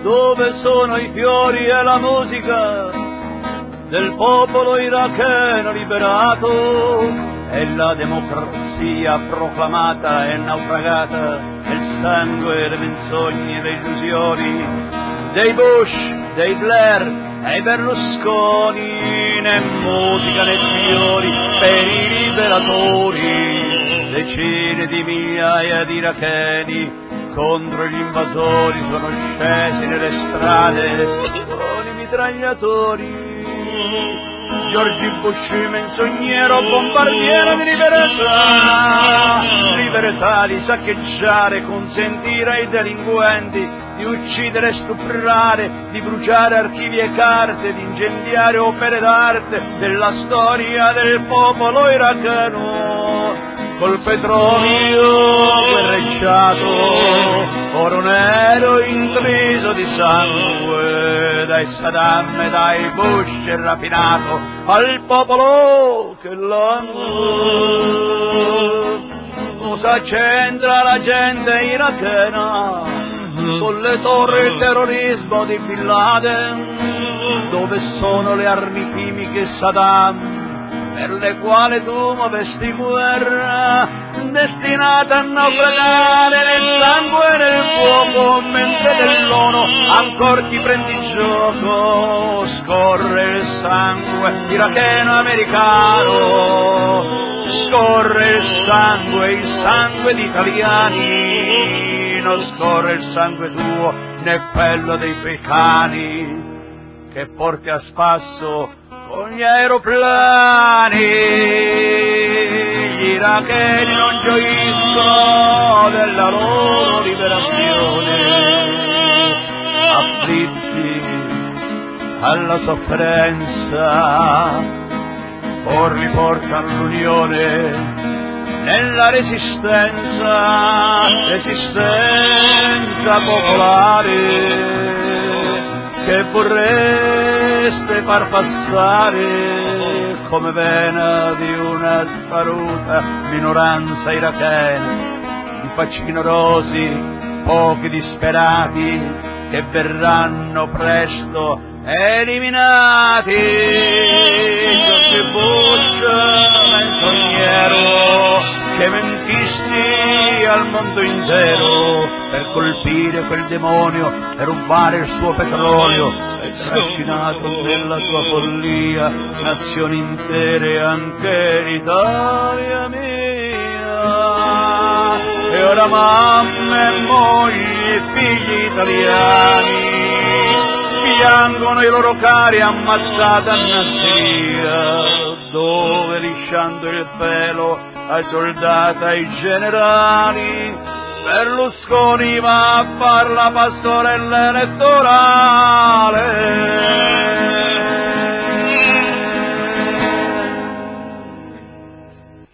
dove sono i fiori e la musica del popolo iracheno liberato, e la democrazia proclamata e naufragata nel sangue, le menzogne e le illusioni dei Bush, dei Blair e i Berlusconi, né musica né fiori per i liberatori. Decine di migliaia di iracheni contro gli invasori sono scesi nelle strade con i mitragliatori. George Bush, menzognero, bombardiere di libertà di saccheggiare, consentire ai delinquenti di uccidere e stuprare, di bruciare archivi e carte, di incendiare opere d'arte della storia del popolo iracheno. Col petrolio guerreggiato, oro nero intriso di sangue, dai Saddam e dai Bush raffinato al popolo che l'ama. Cosa c'entra la gente irachena con le torri e il terrorismo di Bin Laden? Dove sono le armi chimiche Saddam per le quali tu muovesti guerra, destinata a naufragare nel sangue e nel fuoco, mentre dell'ONU ancora ti prendi gioco? Scorre il sangue iracheno americano, scorre il sangue di italiani, non scorre il sangue tuo né quello dei tuoi cani che porti a spasso con gli aeroplani. Gli iracheni non gioiscono della loro liberazione, afflitti alla sofferenza, or li porta l'unione nella resistenza popolare che vorreste far passare come vena di una sparuta minoranza irachena, di facinorosi, pochi disperati che verranno presto eliminati. George Bush, menzognero, che mentisti al mondo intero per colpire quel demonio e rubare il suo petrolio, hai trascinato nella tua follia nazioni intere, anche l'Italia mia. E ora mamme e mogli e figli italiani piangono i loro cari ammazzati a Nassiriya, dove lisciando il pelo ai soldati, ai generali, Berlusconi va a far la pastorella elettorale.